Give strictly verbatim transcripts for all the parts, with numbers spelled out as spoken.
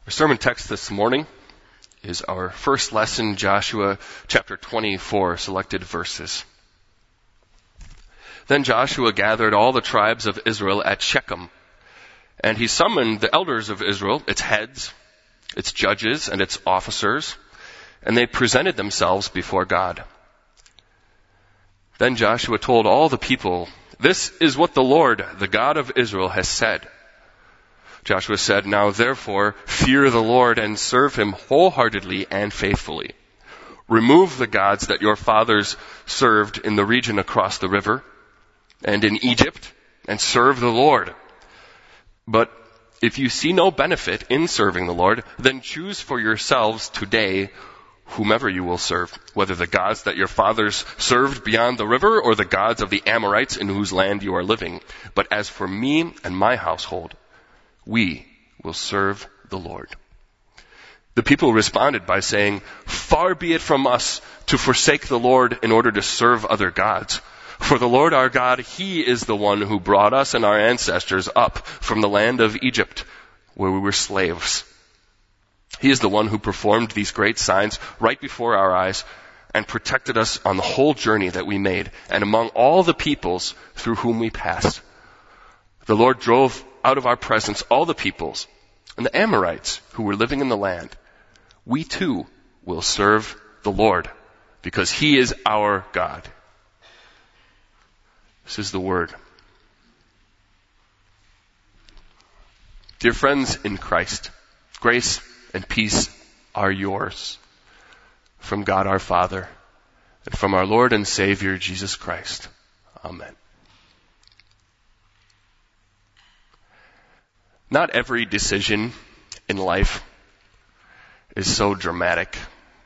Our sermon text this morning is our first lesson, Joshua chapter twenty-four, selected verses. Then Joshua gathered all the tribes of Israel at Shechem, and he summoned the elders of Israel, its heads, its judges, and its officers, and they presented themselves before God. Then Joshua told all the people, "This is what the Lord, the God of Israel, has said." Joshua said, "Now therefore, fear the Lord and serve him wholeheartedly and faithfully. Remove the gods that your fathers served in the region across the river and in Egypt, and serve the Lord. But if you see no benefit in serving the Lord, then choose for yourselves today whomever you will serve, whether the gods that your fathers served beyond the river or the gods of the Amorites in whose land you are living. But as for me and my household, we will serve the Lord." The people responded by saying, "Far be it from us to forsake the Lord in order to serve other gods. For the Lord our God, He is the one who brought us and our ancestors up from the land of Egypt, where we were slaves. He is the one who performed these great signs right before our eyes and protected us on the whole journey that we made and among all the peoples through whom we passed. The Lord drove out of our presence all the peoples and the Amorites who were living in the land. We too will serve the Lord because He is our God." This is the word. Dear friends in Christ, grace and peace are yours from God our Father and from our Lord and Savior Jesus Christ. Amen. Not every decision in life is so dramatic.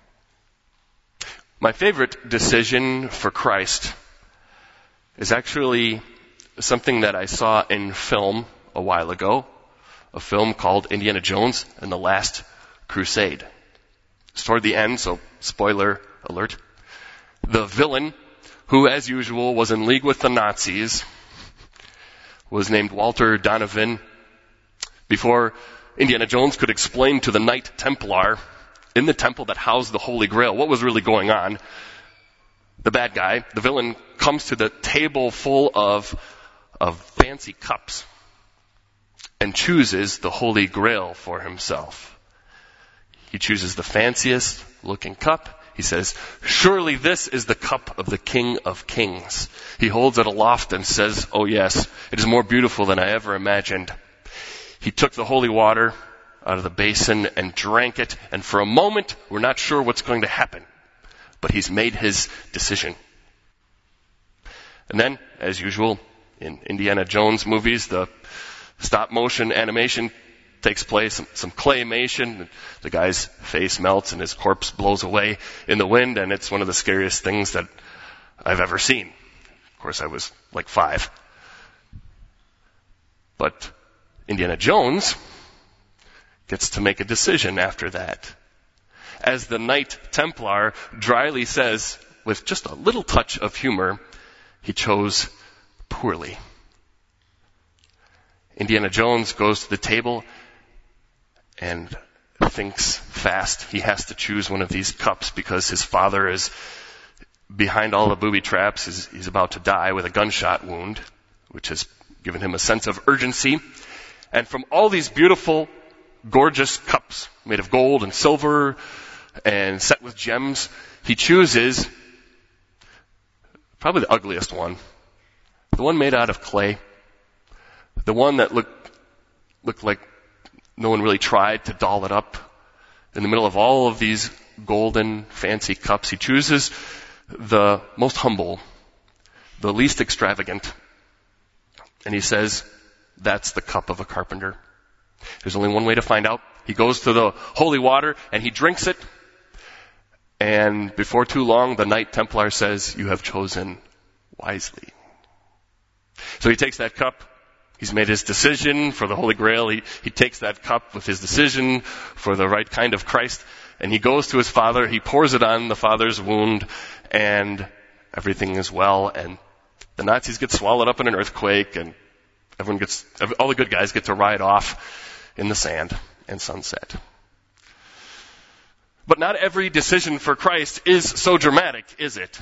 My favorite decision for Christ is actually something that I saw in film a while ago, a film called Indiana Jones and the Last Crusade. It's toward the end, so spoiler alert. The villain, who as usual was in league with the Nazis, was named Walter Donovan. Before Indiana Jones could explain to the Knight Templar in the temple that housed the Holy Grail what was really going on, the bad guy, the villain, comes to the table full of, of fancy cups and chooses the Holy Grail for himself. He chooses the fanciest looking cup. He says, "Surely this is the cup of the King of Kings." He holds it aloft and says, "Oh yes, it is more beautiful than I ever imagined." He took the holy water out of the basin and drank it, and for a moment, we're not sure what's going to happen. But he's made his decision. And then, as usual, in Indiana Jones movies, the stop motion animation takes place, some, some claymation. The guy's face melts and his corpse blows away in the wind, and it's one of the scariest things that I've ever seen. Of course, I was like five. But Indiana Jones gets to make a decision after that. As the Knight Templar dryly says, with just a little touch of humor, he chose poorly. Indiana Jones goes to the table and thinks fast. He has to choose one of these cups because his father is behind all the booby traps. He's, he's about to die with a gunshot wound, which has given him a sense of urgency. And from all these beautiful, gorgeous cups made of gold and silver and set with gems, he chooses probably the ugliest one. The one made out of clay. The one that looked, looked like no one really tried to doll it up. In the middle of all of these golden, fancy cups, he chooses the most humble, the least extravagant. And he says, "That's the cup of a carpenter." There's only one way to find out. He goes to the holy water and he drinks it. And before too long, the Knight Templar says, "You have chosen wisely." So he takes that cup. He's made his decision for the Holy Grail. He, he takes that cup with his decision for the right kind of Christ. And he goes to his father. He pours it on the father's wound. And everything is well. And the Nazis get swallowed up in an earthquake. And everyone gets, all the good guys get to ride off in the sand and sunset. But not every decision for Christ is so dramatic, is it?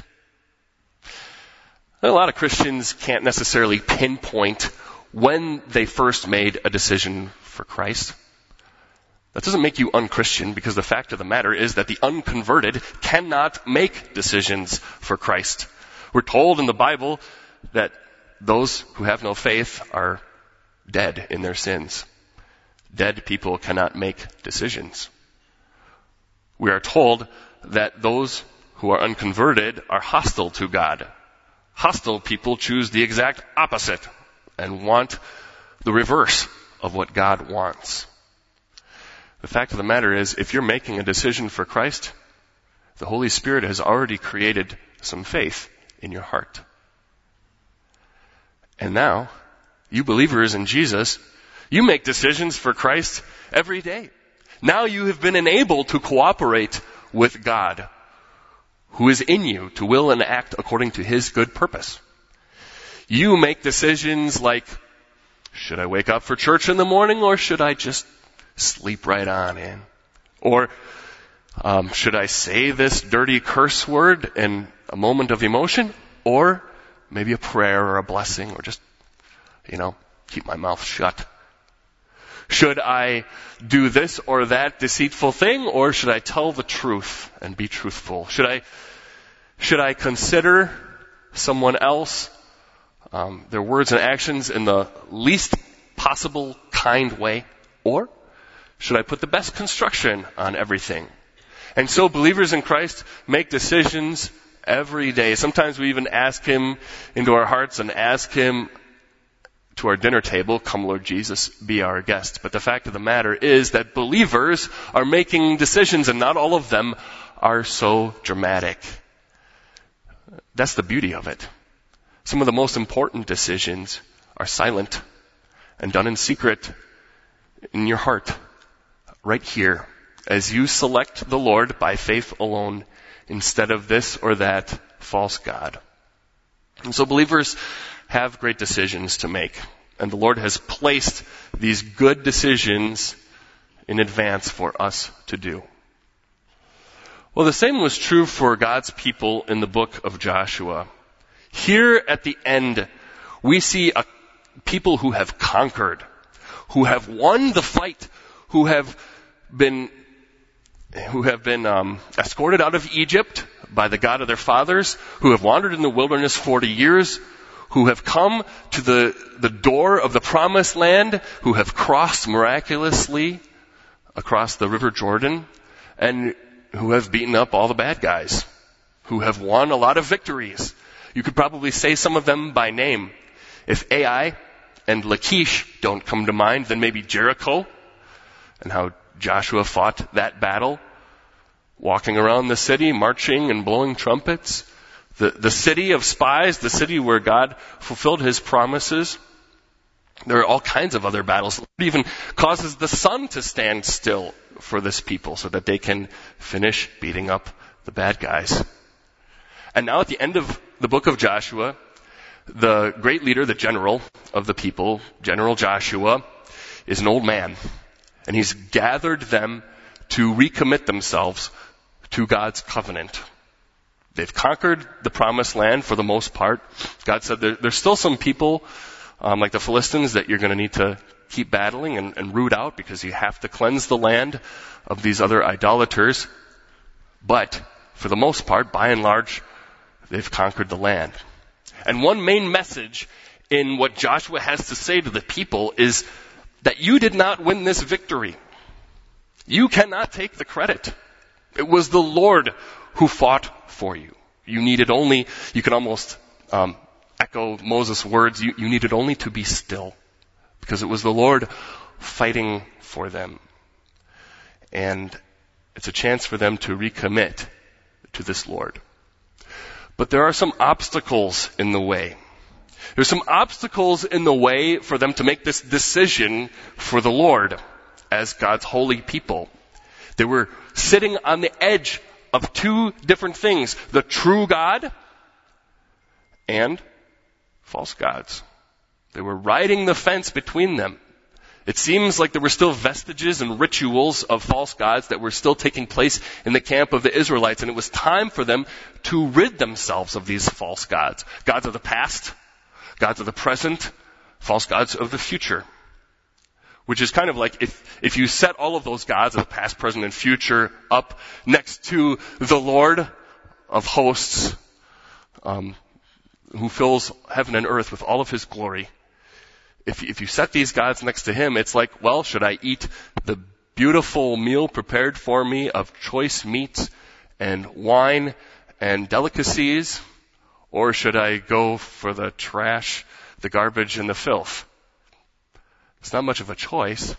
A lot of Christians can't necessarily pinpoint when they first made a decision for Christ. That doesn't make you unchristian, because the fact of the matter is that the unconverted cannot make decisions for Christ. We're told in the Bible that those who have no faith are dead in their sins. Dead people cannot make decisions. We are told that those who are unconverted are hostile to God. Hostile people choose the exact opposite and want the reverse of what God wants. The fact of the matter is, if you're making a decision for Christ, the Holy Spirit has already created some faith in your heart. And now, you believers in Jesus, you make decisions for Christ every day. Now you have been enabled to cooperate with God, who is in you to will and act according to His good purpose. You make decisions like, should I wake up for church in the morning, or should I just sleep right on in? Or um, should I say this dirty curse word in a moment of emotion, or maybe a prayer or a blessing, or just, you know, keep my mouth shut? Should I do this or that deceitful thing, or should I tell the truth and be truthful? Should I, should I consider someone else, um, their words and actions in the least possible kind way, or should I put the best construction on everything? And so believers in Christ make decisions every day. Sometimes we even ask Him into our hearts and ask Him to our dinner table, come Lord Jesus, be our guest. But the fact of the matter is that believers are making decisions, and not all of them are so dramatic. That's the beauty of it. Some of the most important decisions are silent and done in secret in your heart, right here, as you select the Lord by faith alone instead of this or that false god. And so believers have great decisions to make, and the Lord has placed these good decisions in advance for us to do. Well, the same was true for God's people in the book of Joshua. Here at the end, we see a people who have conquered, who have won the fight, who have been who have been um, escorted out of Egypt by the God of their fathers, who have wandered in the wilderness forty years, who have come to the, the door of the promised land, who have crossed miraculously across the River Jordan, and who have beaten up all the bad guys, who have won a lot of victories. You could probably say some of them by name. If Ai and Lachish don't come to mind, then maybe Jericho, and how Joshua fought that battle, walking around the city, marching and blowing trumpets. The, the city of spies, the city where God fulfilled His promises. There are all kinds of other battles. It even causes the sun to stand still for this people so that they can finish beating up the bad guys. And now at the end of the book of Joshua, the great leader, the general of the people, General Joshua, is an old man. And he's gathered them to recommit themselves to God's covenant. They've conquered the promised land for the most part. God said there, there's still some people, um, like the Philistines, that you're going to need to keep battling and, and root out, because you have to cleanse the land of these other idolaters. But for the most part, by and large, they've conquered the land. And one main message in what Joshua has to say to the people is that you did not win this victory. You cannot take the credit. It was the Lord who fought for you. You needed only, you can almost um, echo Moses' words, you, you needed only to be still, because it was the Lord fighting for them. And it's a chance for them to recommit to this Lord. But there are some obstacles in the way. There's some obstacles in the way for them to make this decision for the Lord as God's holy people. They were sitting on the edge of two different things: the true God and false gods. They were riding the fence between them. It seems like there were still vestiges and rituals of false gods that were still taking place in the camp of the Israelites, and it was time for them to rid themselves of these false gods. Gods of the past, gods of the present, false gods of the future. Which is kind of like if, if you set all of those gods of the past, present, and future up next to the Lord of hosts, um, who fills heaven and earth with all of his glory. If, if you set these gods next to him, it's like, well, should I eat the beautiful meal prepared for me of choice meats and wine and delicacies, or should I go for the trash, the garbage, and the filth? It's not much of a choice,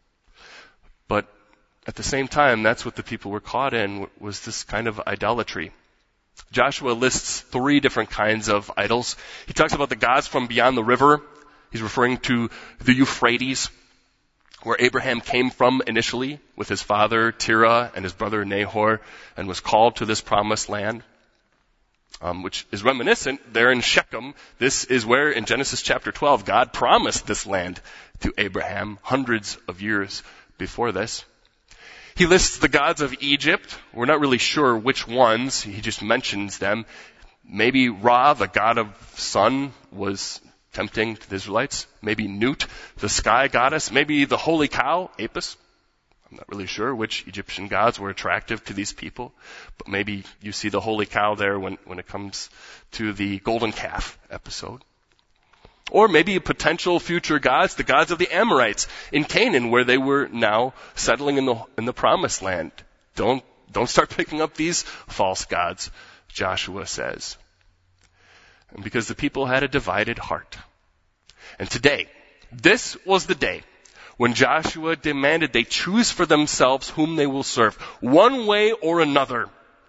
but at the same time, that's what the people were caught in, was this kind of idolatry. Joshua lists three different kinds of idols. He talks about the gods from beyond the river. He's referring to the Euphrates, where Abraham came from initially with his father Terah and his brother Nahor, and was called to this promised land, um, which is reminiscent there in Shechem. This is where in Genesis chapter twelve, God promised this land to Abraham hundreds of years before this. He lists the gods of Egypt. We're not really sure which ones. He just mentions them. Maybe Ra, the god of sun, was tempting to the Israelites. Maybe Nut, the sky goddess. Maybe the holy cow, Apis. I'm not really sure which Egyptian gods were attractive to these people. But maybe you see the holy cow there when, when it comes to the golden calf episode. Or maybe potential future gods, the gods of the Amorites in Canaan, where they were now settling in the in the promised land. Don't don't start picking up these false gods, Joshua says. And because the people had a divided heart. And today, this was the day when Joshua demanded they choose for themselves whom they will serve, one way or another.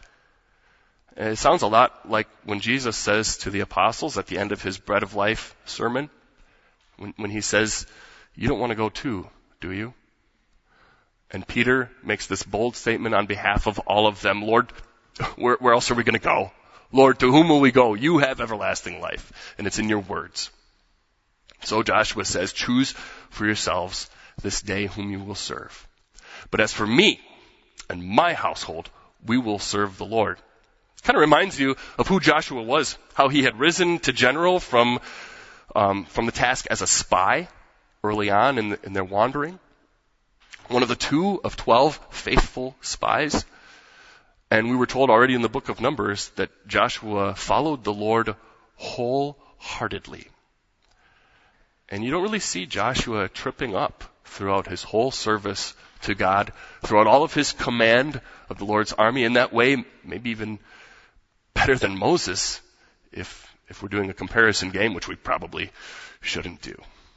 And it sounds a lot like when Jesus says to the apostles at the end of his Bread of Life sermon, when, when he says, you don't want to go too, do you? And Peter makes this bold statement on behalf of all of them. Lord, where, where else are we going to go? Lord, to whom will we go? You have everlasting life, and it's in your words. So Joshua says, choose for yourselves this day whom you will serve. But as for me and my household, we will serve the Lord. Kind of reminds you of who Joshua was, how he had risen to general from um, from the task as a spy early on in, the, in their wandering. One of the two of twelve faithful spies. And we were told already in the book of Numbers that Joshua followed the Lord wholeheartedly. And you don't really see Joshua tripping up throughout his whole service to God, throughout all of his command of the Lord's army. In that way, maybe even better than Moses, if if we're doing a comparison game, which we probably shouldn't do.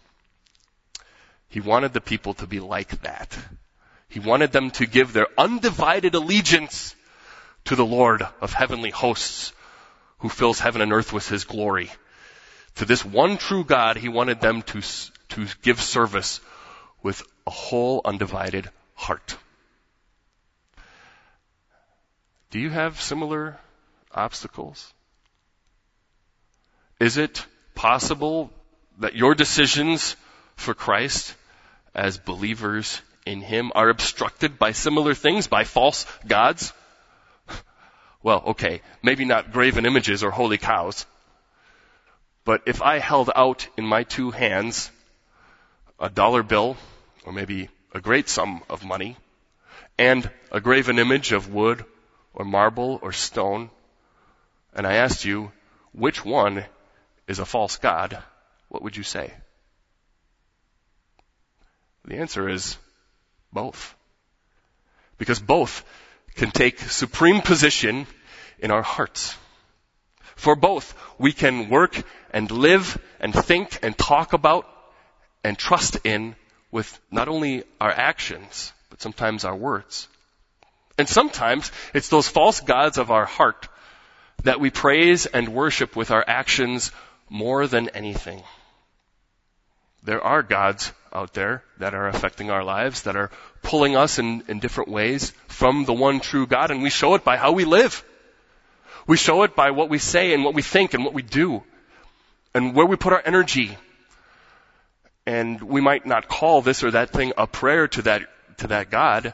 He wanted the people to be like that. He wanted them to give their undivided allegiance to the Lord of heavenly hosts, who fills heaven and earth with his glory. To this one true God, he wanted them to, to give service with a whole undivided heart. Do you have similar obstacles? Is it possible that your decisions for Christ as believers in him are obstructed by similar things, by false gods? Well, okay, maybe not graven images or holy cows, but if I held out in my two hands a dollar bill, or maybe a great sum of money, and a graven image of wood or marble or stone, and I asked you, which one is a false god, what would you say? The answer is both. Because both can take supreme position in our hearts. For both, we can work and live and think and talk about and trust in with not only our actions, but sometimes our words. And sometimes it's those false gods of our heart that we praise and worship with our actions more than anything. There are gods out there that are affecting our lives, that are pulling us in, in different ways from the one true God, and we show it by how we live. We show it by what we say and what we think and what we do, and where we put our energy. And we might not call this or that thing a prayer to that, to that God.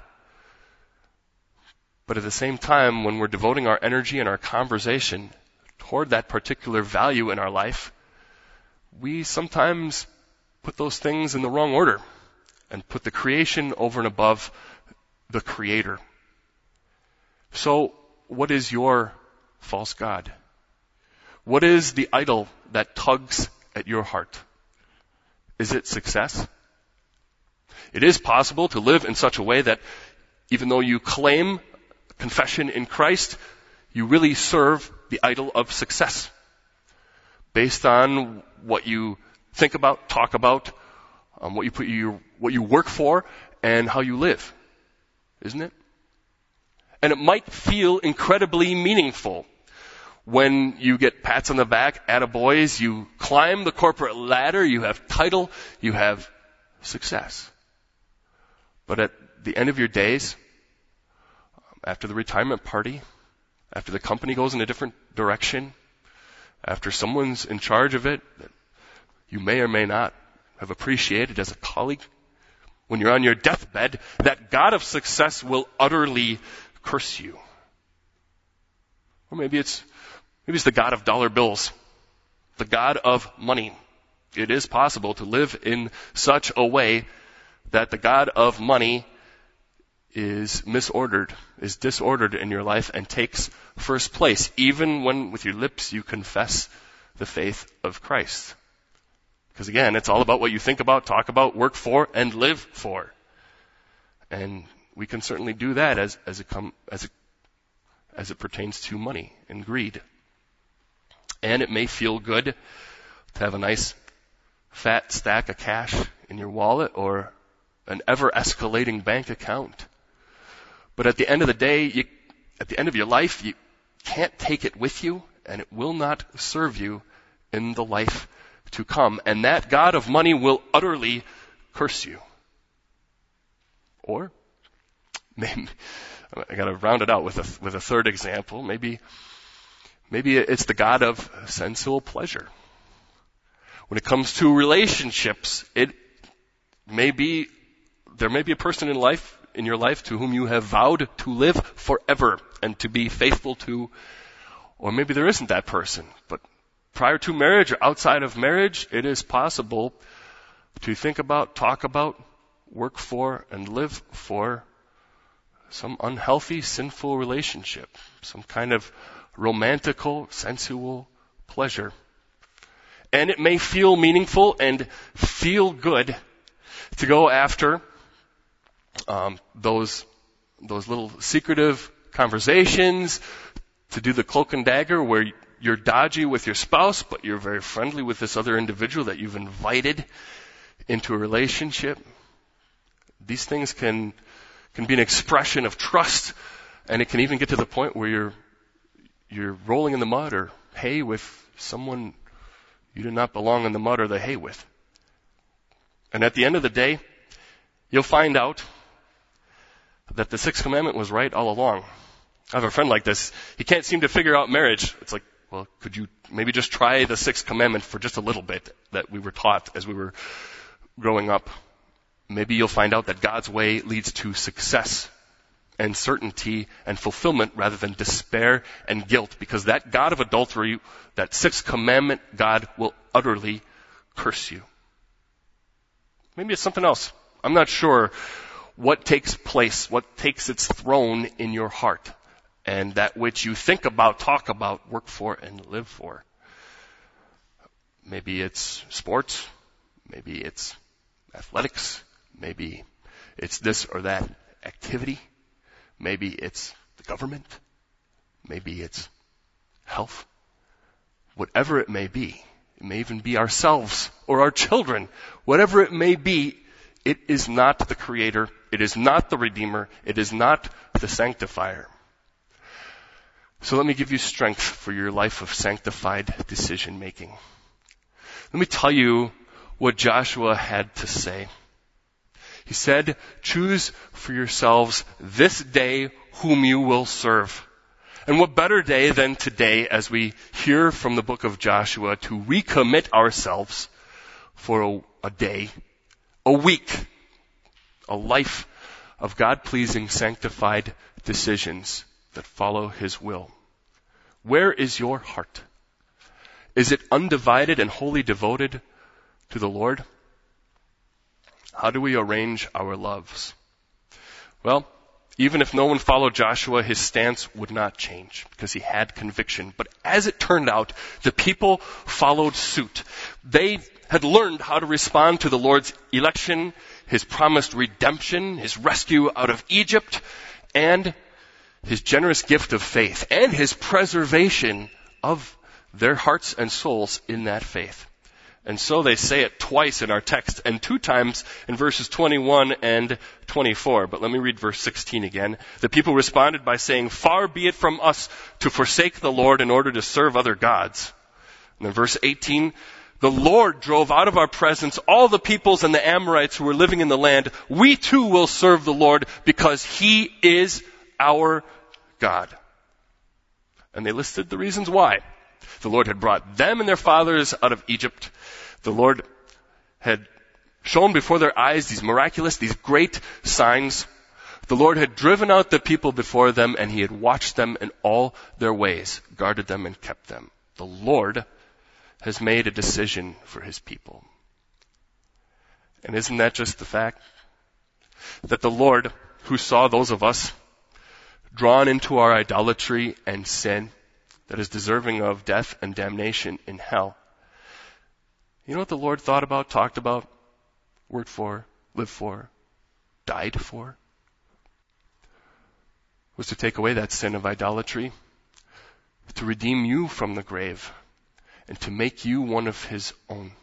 But at the same time, when we're devoting our energy and our conversation toward that particular value in our life, we sometimes put those things in the wrong order and put the creation over and above the Creator. So, what is your false god? What is the idol that tugs at your heart? Is it success? It is possible to live in such a way that even though you claim confession in Christ, you really serve the idol of success based on what you think about, talk about, um, what you put your, what you work for, and how you live. Isn't it? And it might feel incredibly meaningful when you get pats on the back, attaboys, you climb the corporate ladder, you have title, you have success. But at the end of your days, after the retirement party, after the company goes in a different direction, after someone's in charge of it that you may or may not have appreciated as a colleague, when you're on your deathbed, that God of success will utterly curse you. Or maybe it's maybe it's the God of dollar bills, the God of money. It is possible to live in such a way that the God of money is misordered, is disordered in your life and takes first place, even when with your lips you confess the faith of Christ. Because again, it's all about what you think about, talk about, work for, and live for. And we can certainly do that as, as it come, as it, as it pertains to money and greed. And it may feel good to have a nice fat stack of cash in your wallet or an ever-escalating bank account. But at the end of the day, you, at the end of your life, you can't take it with you, and it will not serve you in the life to come. And that God of money will utterly curse you. Or, maybe, I gotta round it out with a, with a third example. Maybe, maybe it's the God of sensual pleasure. When it comes to relationships, it may be, there may be a person in life, in your life to whom you have vowed to live forever and to be faithful to, or maybe there isn't that person. But prior to marriage or outside of marriage, it is possible to think about, talk about, work for, and live for some unhealthy, sinful relationship, some kind of romantical, sensual pleasure. And it may feel meaningful and feel good to go after um, those those little secretive conversations, to do the cloak and dagger where you're dodgy with your spouse, but you're very friendly with this other individual that you've invited into a relationship. These things can can be an expression of trust, and it can even get to the point where you're you're rolling in the mud or hay with someone you do not belong in the mud or the hay with. And at the end of the day, you'll find out that the sixth commandment was right all along. I have a friend like this. He can't seem to figure out marriage. It's like, well, could you maybe just try the sixth commandment for just a little bit that we were taught as we were growing up? Maybe you'll find out that God's way leads to success and certainty and fulfillment rather than despair and guilt, because that God of adultery, that sixth commandment God, will utterly curse you. Maybe it's something else. I'm not sure what takes place, what takes its throne in your heart, and that which you think about, talk about, work for, and live for. Maybe it's sports. Maybe it's athletics. Maybe it's this or that activity. Maybe it's the government. Maybe it's health. Whatever it may be. It may even be ourselves or our children. Whatever it may be, it is not the Creator. It is not the Redeemer. It is not the Sanctifier. So let me give you strength for your life of sanctified decision making. Let me tell you what Joshua had to say. He said, choose for yourselves this day whom you will serve. And what better day than today as we hear from the book of Joshua to recommit ourselves for a, a day, a week, a life of God-pleasing, sanctified decisions that follow His will. Where is your heart? Is it undivided and wholly devoted to the Lord? How do we arrange our loves? Well, even if no one followed Joshua, his stance would not change because he had conviction. But as it turned out, the people followed suit. They had learned how to respond to the Lord's election, His promised redemption, His rescue out of Egypt, and His generous gift of faith, and His preservation of their hearts and souls in that faith. And so they say it twice in our text and two times in verses twenty-one and twenty-four. But let me read verse sixteen again. The people responded by saying, "Far be it from us to forsake the Lord in order to serve other gods." And then verse eighteen, "The Lord drove out of our presence all the peoples and the Amorites who were living in the land. We too will serve the Lord because He is our God." And they listed the reasons why. The Lord had brought them and their fathers out of Egypt. The Lord had shown before their eyes these miraculous, these great signs. The Lord had driven out the people before them, and He had watched them in all their ways, guarded them and kept them. The Lord has made a decision for His people. And isn't that just the fact that the Lord, who saw those of us drawn into our idolatry and sin, that is deserving of death and damnation in hell. You know what the Lord thought about, talked about, worked for, lived for, died for? Was to take away that sin of idolatry, to redeem you from the grave, and to make you one of His own.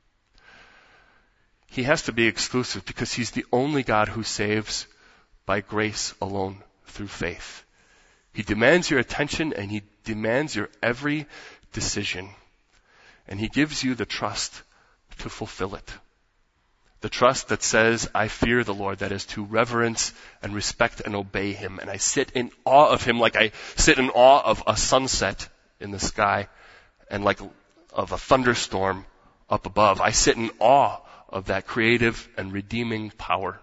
He has to be exclusive because He's the only God who saves by grace alone through faith. He demands your attention and He demands your every decision. And He gives you the trust to fulfill it. The trust that says, "I fear the Lord," that is to reverence and respect and obey Him. And I sit in awe of Him like I sit in awe of a sunset in the sky and like of a thunderstorm up above. I sit in awe of that creative and redeeming power.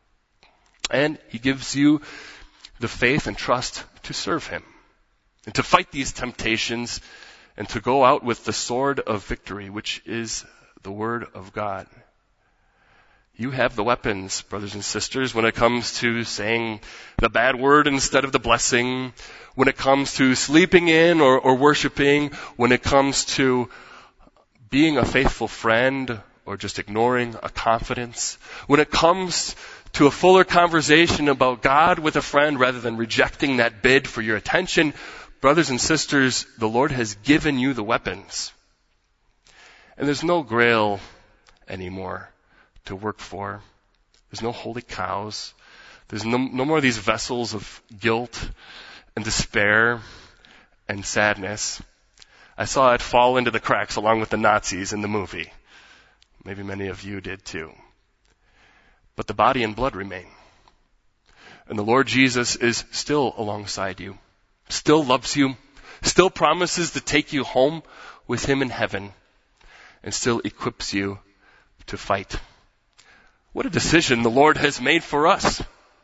And He gives you the faith and trust to serve Him and to fight these temptations and to go out with the sword of victory, which is the Word of God. You have the weapons, brothers and sisters, when it comes to saying the bad word instead of the blessing, when it comes to sleeping in or, or worshiping, when it comes to being a faithful friend or just ignoring a confidence, when it comes to a fuller conversation about God with a friend rather than rejecting that bid for your attention. Brothers and sisters, the Lord has given you the weapons. And there's no grail anymore to work for. There's no holy cows. There's no, no more of these vessels of guilt and despair and sadness. I saw it fall into the cracks along with the Nazis in the movie. Maybe many of you did too. But the body and blood remain. And the Lord Jesus is still alongside you, still loves you, still promises to take you home with Him in heaven, and still equips you to fight. What a decision the Lord has made for us.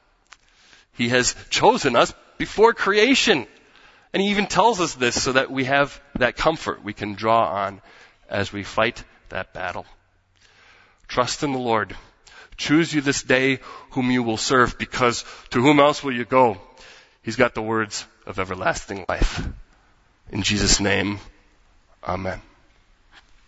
He has chosen us before creation. And He even tells us this so that we have that comfort we can draw on as we fight that battle. Trust in the Lord. Choose you this day whom you will serve, because to whom else will you go? He's got the words of everlasting life. In Jesus' name, amen.